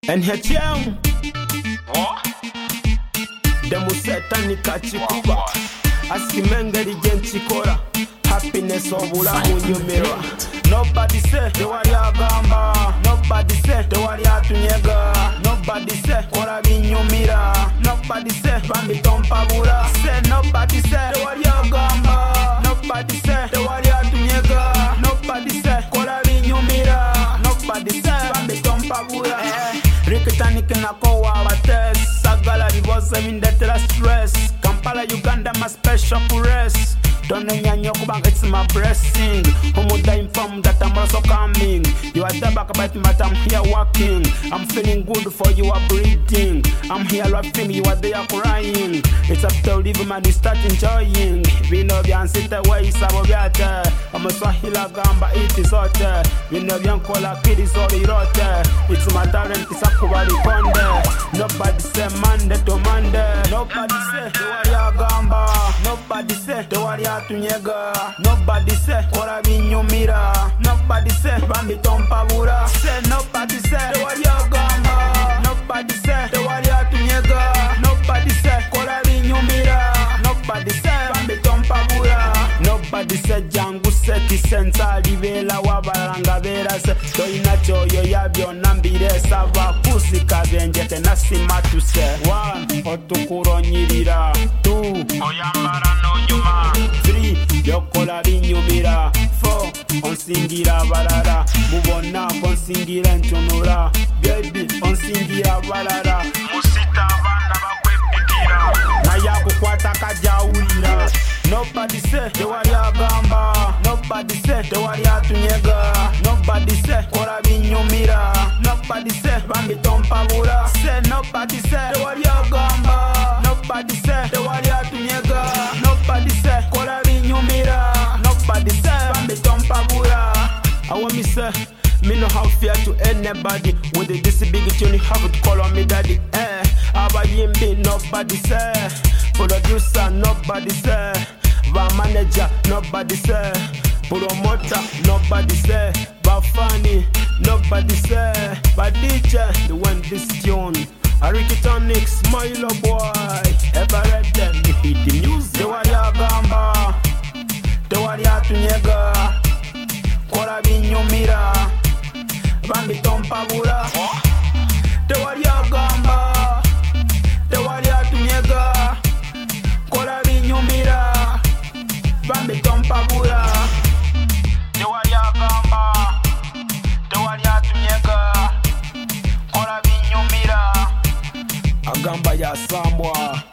NHM Demu setanika chikuba Asikimengeri jenchikora Happiness obulamu nyumirwa Nobody say tewali agamba Nobody say tewali atunyega Nobody say kola binyumira Nobody say bambi tompabula Say nobody say tewali agamba Nobody say tewali atunyega Nobody say kola binyumira Nobody say bambi tompabula Rikitanike na kowa abates Sagala biboze mindetera stress Kampala Uganda my special press Don't nyanyo kubang it's my blessing Humuda inform that I'm also coming You are the back about me but I'm here working I'm feeling good for you are breathing I'm here laughing you are there crying It's up to live man you start enjoying Vino vyansite way sabo vyate I'm a swahila gamba it is hot Vino vyankola kidi sori rote It's my talent it's a kubali konde Nobody say Monday to Monday Nobody say tewali agamba Nobody say tewali atunyega Nobody say kola binyumira Nobody say bambi tompabula Say nobody say tewali agamba Nobody say tewali atunyega Nobody say kola binyumira Nobody say bambi tompabula Nobody say jangu seti sensa libela wabalanga berase Toina choyo yabyo nambire sava kusika benjete nasimatu se 1 otukuronyirira 2 oyambara no nyuma 3 yokola binyumira 4 onsingira balala mubona konsingira entunula baby onsingira balala musita abana bakwepikira naya kukwata kajawulira Nobody say tewali agamba Nobody say tewali atunyega Nobody say kola binyumira Nobody say bambi tompabula Say nobody say tewali agamba Nobody say tewali atunyega Nobody say kola binyumira Nobody say bambi tompabula I want me say me no have fear to anybody With this big tune you have to call on me daddy Abayimbi nobody say Producer nobody say Ba manager nobody say Promoter nobody say Ba funny nobody say Ba DJ the one this tune Arikitonics Milo boy Ever read them hit the music Tewali agamba Tewali atunyega Kola binyumira Bambi tompabula Tewali agamba Tewali atunyega Kola binyumira Bambi tompabula Tewali agamba Tewali atunyega Kola binyumira Agamba ya sambwa